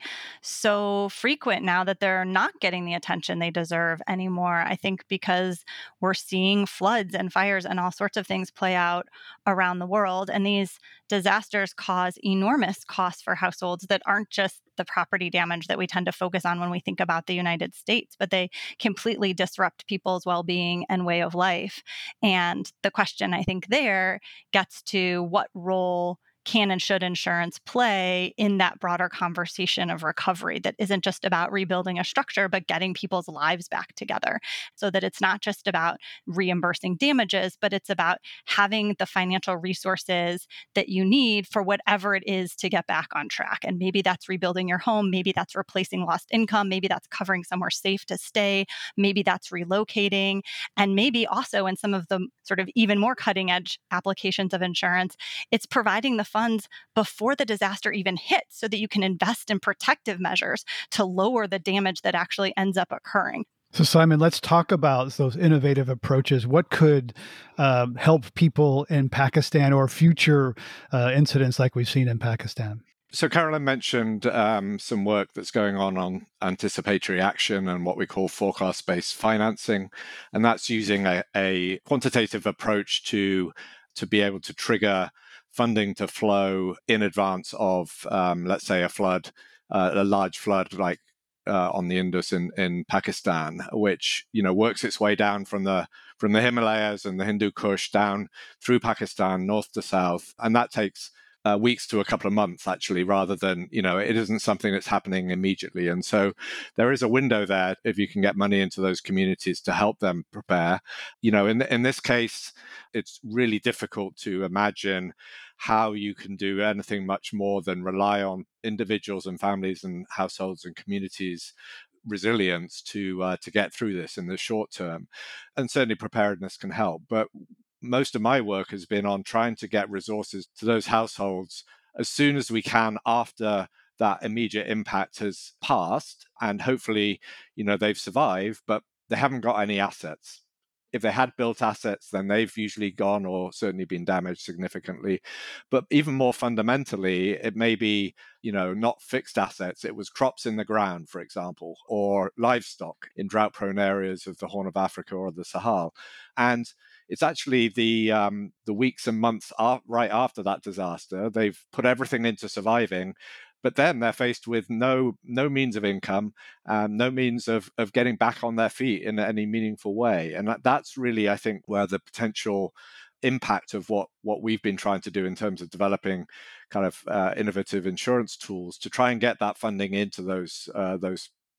so frequent now that they're not getting the attention they deserve anymore. I think because we're seeing floods and fires and all sorts of things play out around the world, and these disasters cause enormous costs for households that aren't just the property damage that we tend to focus on when we think about the United States, but they completely disrupt people's well-being and way of life. And the question, I think, there gets to what role can and should insurance play in that broader conversation of recovery that isn't just about rebuilding a structure, but getting people's lives back together, so that it's not just about reimbursing damages, but it's about having the financial resources that you need for whatever it is to get back on track. And maybe that's rebuilding your home. Maybe that's replacing lost income. Maybe that's covering somewhere safe to stay. Maybe that's relocating. And maybe also, in some of the sort of even more cutting edge applications of insurance, it's providing the funds before the disaster even hits, so that you can invest in protective measures to lower the damage that actually ends up occurring. So, Simon, let's talk about those innovative approaches. What could help people in Pakistan, or future incidents like we've seen in Pakistan? So Carolyn mentioned some work that's going on anticipatory action and what we call forecast-based financing, and that's using a quantitative approach to be able to trigger funding to flow in advance of, let's say, a large flood like on the Indus in Pakistan, which works its way down from the Himalayas and the Hindu Kush down through Pakistan, north to south, and that takes weeks to a couple of months, actually, rather than, it isn't something that's happening immediately. And so there is a window there if you can get money into those communities to help them prepare. In this case, it's really difficult to imagine how you can do anything much more than rely on individuals and families and households and communities' resilience to get through this in the short term. And certainly preparedness can help. But most of my work has been on trying to get resources to those households as soon as we can after that immediate impact has passed. And hopefully, they've survived, but they haven't got any assets. If they had built assets, then they've usually gone or certainly been damaged significantly. But even more fundamentally, it may be, not fixed assets. It was crops in the ground, for example, or livestock in drought-prone areas of the Horn of Africa or the Sahel. And it's actually the weeks and months right after that disaster, they've put everything into surviving, but then they're faced with no means of income, no means of getting back on their feet in any meaningful way. And that's really, I think, where the potential impact of what we've been trying to do in terms of developing kind of innovative insurance tools to try and get that funding into those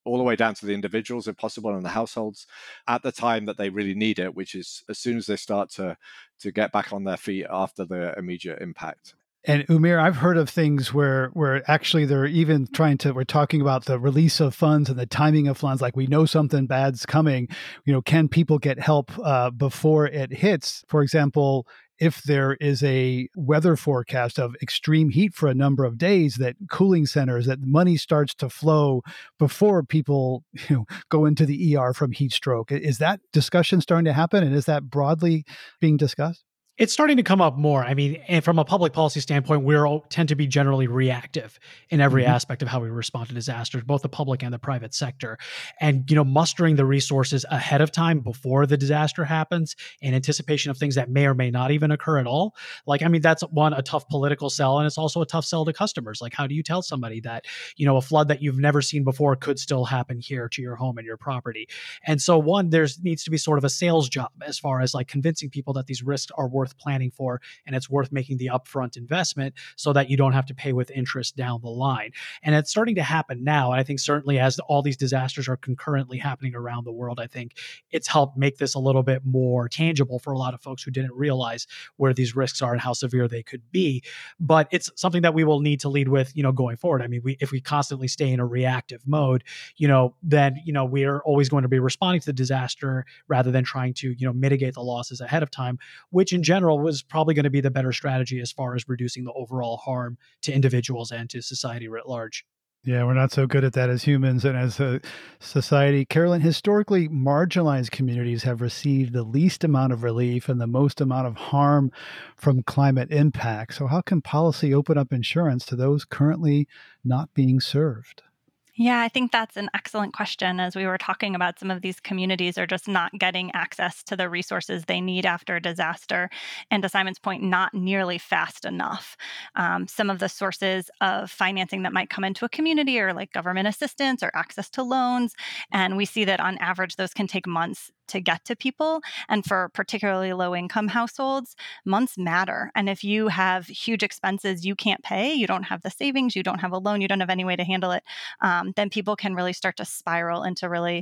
all the way down to the individuals, if possible, and the households at the time that they really need it, which is as soon as they start to get back on their feet after the immediate impact. And Umair, I've heard of things where actually they're even we're talking about the release of funds and the timing of funds. Like, we know something bad's coming. Can people get help before it hits? For example, if there is a weather forecast of extreme heat for a number of days, that cooling centers, that money starts to flow before people go into the ER from heat stroke. Is that discussion starting to happen? And is that broadly being discussed? It's starting to come up more. I mean, and from a public policy standpoint, we tend to be generally reactive in every aspect of how we respond to disasters, both the public and the private sector. And, mustering the resources ahead of time before the disaster happens in anticipation of things that may or may not even occur at all. That's a tough political sell, and it's also a tough sell to customers. Like, how do you tell somebody that, a flood that you've never seen before could still happen here to your home and your property? And so there needs to be sort of a sales job as far as like convincing people that these risks are worth planning for, and it's worth making the upfront investment so that you don't have to pay with interest down the line. And it's starting to happen now. And I think certainly as all these disasters are concurrently happening around the world, I think it's helped make this a little bit more tangible for a lot of folks who didn't realize where these risks are and how severe they could be. But it's something that we will need to lead with, going forward. I mean, if we constantly stay in a reactive mode, then, we are always going to be responding to the disaster rather than trying to, mitigate the losses ahead of time, which in general was probably going to be the better strategy as far as reducing the overall harm to individuals and to society writ large. Yeah, we're not so good at that as humans and as a society. Carolyn, historically, marginalized communities have received the least amount of relief and the most amount of harm from climate impact. So how can policy open up insurance to those currently not being served? Yeah, I think that's an excellent question. As we were talking about, some of these communities are just not getting access to the resources they need after a disaster. And to Simon's point, not nearly fast enough. Some of the sources of financing that might come into a community are like government assistance or access to loans. And we see that on average, those can take months to get to people. And for particularly low income households, months matter. And if you have huge expenses you can't pay, you don't have the savings, you don't have a loan, you don't have any way to handle it, then people can really start to spiral into really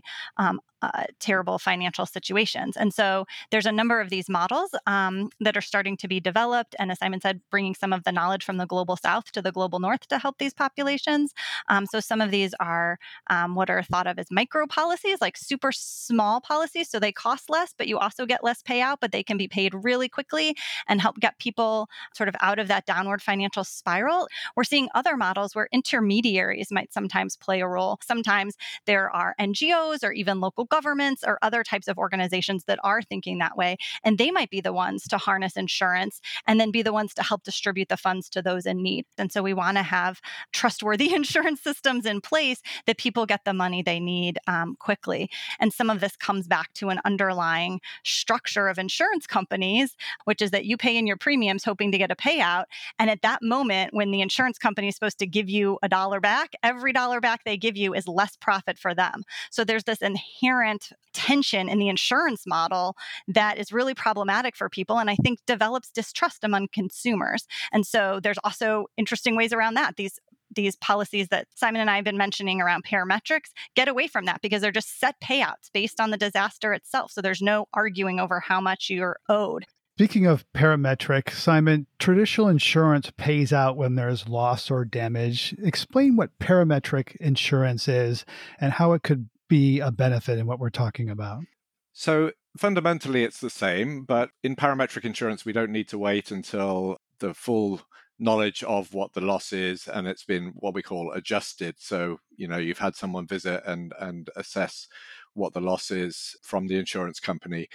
terrible financial situations. And so there's a number of these models that are starting to be developed. And as Simon said, bringing some of the knowledge from the global south to the global north to help these populations. So some of these are what are thought of as micro policies, like super small policies. So they cost less, but you also get less payout, but they can be paid really quickly and help get people sort of out of that downward financial spiral. We're seeing other models where intermediaries might sometimes play a role. Sometimes there are NGOs or even local governments or other types of organizations that are thinking that way. And they might be the ones to harness insurance and then be the ones to help distribute the funds to those in need. And so we want to have trustworthy insurance systems in place that people get the money they need quickly. And some of this comes back to an underlying structure of insurance companies, which is that you pay in your premiums hoping to get a payout. And at that moment, when the insurance company is supposed to give you a dollar back, every dollar back they give you is less profit for them. So there's this inherent tension in the insurance model that is really problematic for people, and I think develops distrust among consumers. And so there's also interesting ways around that. These policies that Simon and I have been mentioning around parametrics get away from that because they're just set payouts based on the disaster itself. So there's no arguing over how much you're owed. Speaking of parametric, Simon, traditional insurance pays out when there's loss or damage. Explain what parametric insurance is and how it could be a benefit in what we're talking about. So fundamentally, it's the same, but in parametric insurance, we don't need to wait until the full knowledge of what the loss is and it's been what we call adjusted. So, you've had someone visit and assess what the loss is from the insurance company,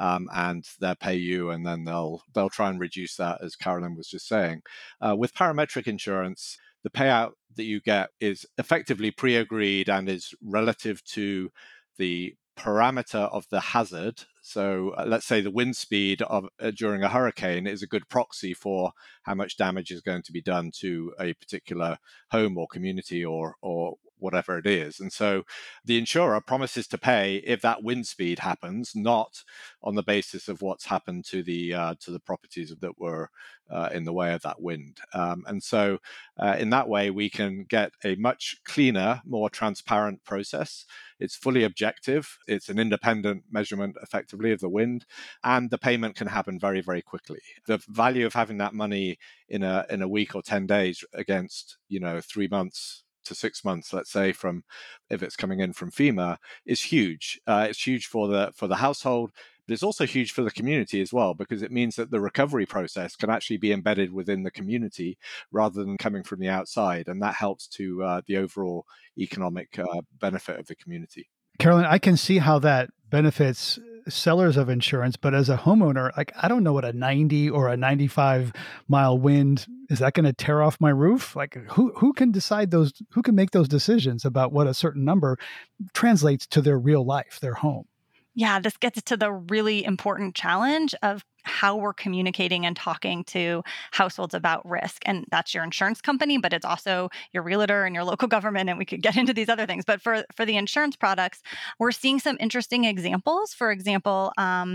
and they'll pay you, and then they'll try and reduce that, as Carolyn was just saying. With parametric insurance, the payout that you get is effectively pre-agreed and is relative to the parameter of the hazard. So let's say the wind speed of during a hurricane is a good proxy for how much damage is going to be done to a particular home or community or whatever it is. And so the insurer promises to pay if that wind speed happens, not on the basis of what's happened to the properties that were in the way of that wind. And so in that way, we can get a much cleaner, more transparent process. It's fully objective. It's an independent measurement, effectively, of the wind, and the payment can happen very, very quickly. The value of having that money in a week or 10 days against 3 months to 6 months, let's say, from if it's coming in from FEMA, is huge. It's huge for the household. But it's also huge for the community as well, because it means that the recovery process can actually be embedded within the community rather than coming from the outside. And that helps to the overall economic benefit of the community. Carolyn, I can see how that benefits sellers of insurance, but as a homeowner, like, I don't know what a 90 or a 95-mile wind is. That going to tear off my roof? Like, who can decide those? Who can make those decisions about what a certain number translates to their real life, their home? Yeah, this gets to the really important challenge of how we're communicating and talking to households about risk. And that's your insurance company, but it's also your realtor and your local government. And we could get into these other things. But for the insurance products, we're seeing some interesting examples. For example,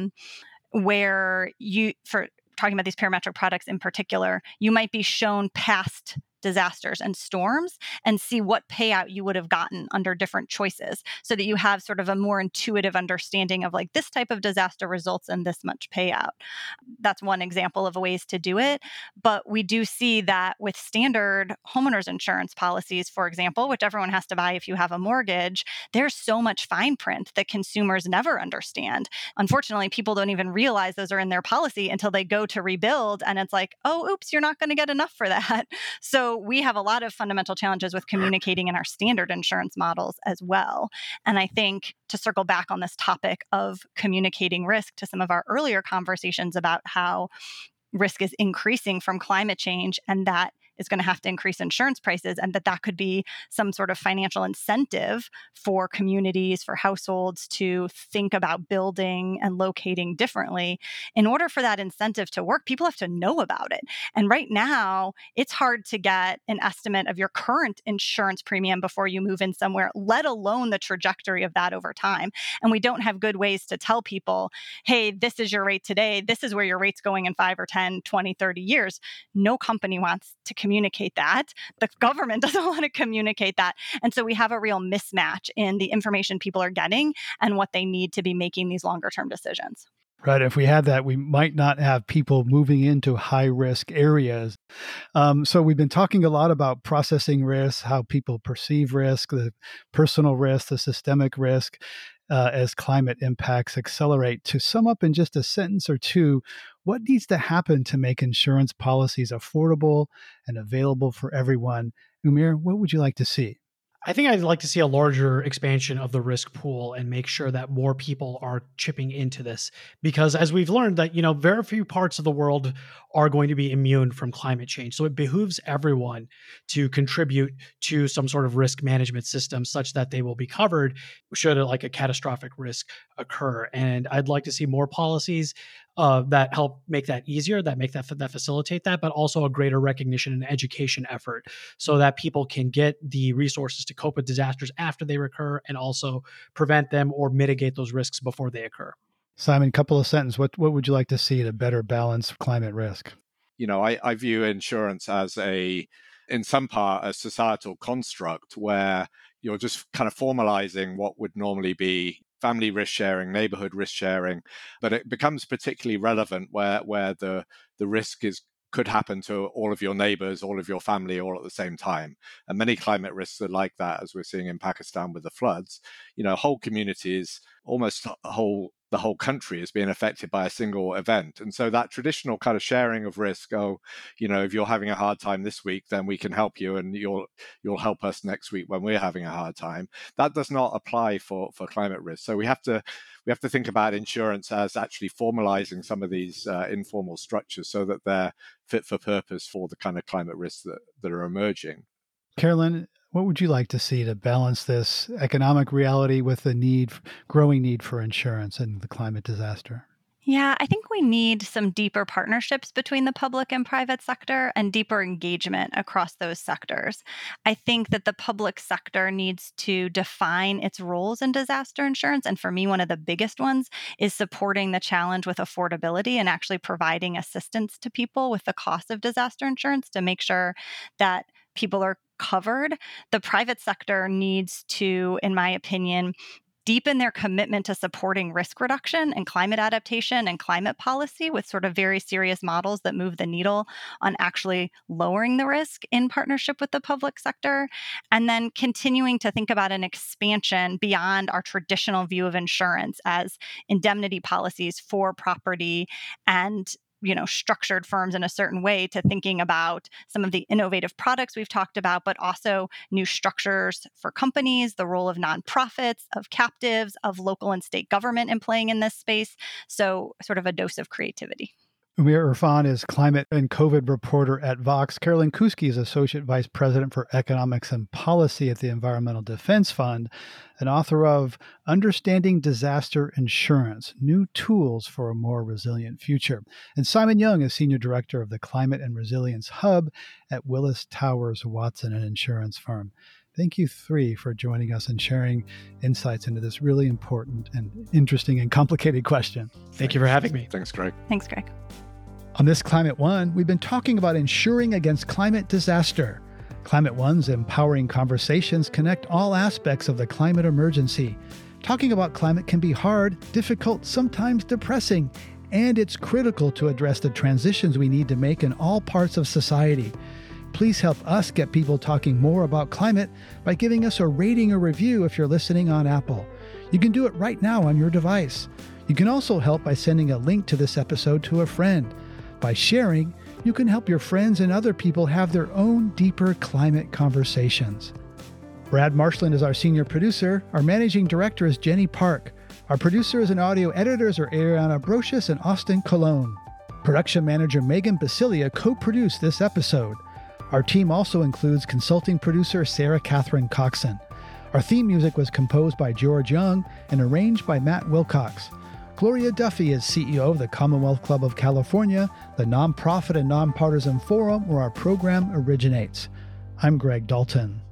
where for talking about these parametric products in particular, you might be shown past disasters and storms and see what payout you would have gotten under different choices, so that you have sort of a more intuitive understanding of, like, this type of disaster results in this much payout. That's one example of ways to do it. But we do see that with standard homeowners insurance policies, for example, which everyone has to buy if you have a mortgage, there's so much fine print that consumers never understand. Unfortunately, people don't even realize those are in their policy until they go to rebuild, and it's like, oh, oops, you're not going to get enough for that. So we have a lot of fundamental challenges with communicating in our standard insurance models as well. And I think, to circle back on this topic of communicating risk, to some of our earlier conversations about how risk is increasing from climate change, and that is going to have to increase insurance prices, and that could be some sort of financial incentive for communities, for households to think about building and locating differently. In order for that incentive to work, people have to know about it. And right now, it's hard to get an estimate of your current insurance premium before you move in somewhere, let alone the trajectory of that over time. And we don't have good ways to tell people, hey, this is your rate today. This is where your rate's going in 5 or 10, 20, 30 years. No company wants to communicate that. The government doesn't want to communicate that. And so we have a real mismatch in the information people are getting and what they need to be making these longer term decisions. Right. If we had that, we might not have people moving into high risk areas. So we've been talking a lot about processing risk, how people perceive risk, the personal risk, the systemic risk, as climate impacts accelerate. To sum up in just a sentence or two, what needs to happen to make insurance policies affordable and available for everyone? Umair, what would you like to see? I think I'd like to see a larger expansion of the risk pool and make sure that more people are chipping into this, because as we've learned that, very few parts of the world are going to be immune from climate change. So it behooves everyone to contribute to some sort of risk management system such that they will be covered should a catastrophic risk occur. And I'd like to see more policies that help make that easier, that facilitate that, but also a greater recognition and education effort so that people can get the resources to cope with disasters after they occur and also prevent them or mitigate those risks before they occur. Simon, couple of sentences. What would you like to see to better balance climate risk? I view insurance as in some part, a societal construct where you're just kind of formalizing what would normally be family risk sharing, neighborhood risk sharing, but it becomes particularly relevant where the risk could happen to all of your neighbors, all of your family, all at the same time. And many climate risks are like that, as we're seeing in Pakistan with the floods. Whole communities, almost the whole country is being affected by a single event. And so that traditional kind of sharing of risk, if you're having a hard time this week, then we can help you and you'll help us next week when we're having a hard time. That does not apply for climate risk. So we have to think about insurance as actually formalizing some of these informal structures so that they're fit for purpose for the kind of climate risks that are emerging. Carolyn, what would you like to see to balance this economic reality with the growing need for insurance and the climate disaster? Yeah, I think we need some deeper partnerships between the public and private sector and deeper engagement across those sectors. I think that the public sector needs to define its roles in disaster insurance. And for me, one of the biggest ones is supporting the challenge with affordability and actually providing assistance to people with the cost of disaster insurance to make sure that people are covered. The private sector needs to, in my opinion, deepen their commitment to supporting risk reduction and climate adaptation and climate policy with sort of very serious models that move the needle on actually lowering the risk in partnership with the public sector. And then continuing to think about an expansion beyond our traditional view of insurance as indemnity policies for property and structured firms in a certain way to thinking about some of the innovative products we've talked about, but also new structures for companies, the role of nonprofits, of captives, of local and state government in playing in this space. So sort of a dose of creativity. Umir Irfan is climate and COVID reporter at Vox. Carolyn Kuski is Associate Vice President for Economics and Policy at the Environmental Defense Fund, and author of Understanding Disaster Insurance, New Tools for a More Resilient Future. And Simon Young is Senior Director of the Climate and Resilience Hub at Willis Towers Watson, an insurance firm. Thank you three for joining us and sharing insights into this really important and interesting and complicated question. Thank you for having me. Thanks, Greg. Thanks, Greg. On this Climate One, we've been talking about insuring against climate disaster. Climate One's empowering conversations connect all aspects of the climate emergency. Talking about climate can be hard, difficult, sometimes depressing, and it's critical to address the transitions we need to make in all parts of society. Please help us get people talking more about climate by giving us a rating or review if you're listening on Apple. You can do it right now on your device. You can also help by sending a link to this episode to a friend. By sharing, you can help your friends and other people have their own deeper climate conversations. Brad Marshland is our senior producer. Our managing director is Jenny Park. Our producers and audio editors are Ariana Brocious and Austin Colon. Production manager Megan Basilia co-produced this episode. Our team also includes consulting producer Sarah Catherine Coxon. Our theme music was composed by George Young and arranged by Matt Wilcox. Gloria Duffy is CEO of the Commonwealth Club of California, the nonprofit and nonpartisan forum where our program originates. I'm Greg Dalton.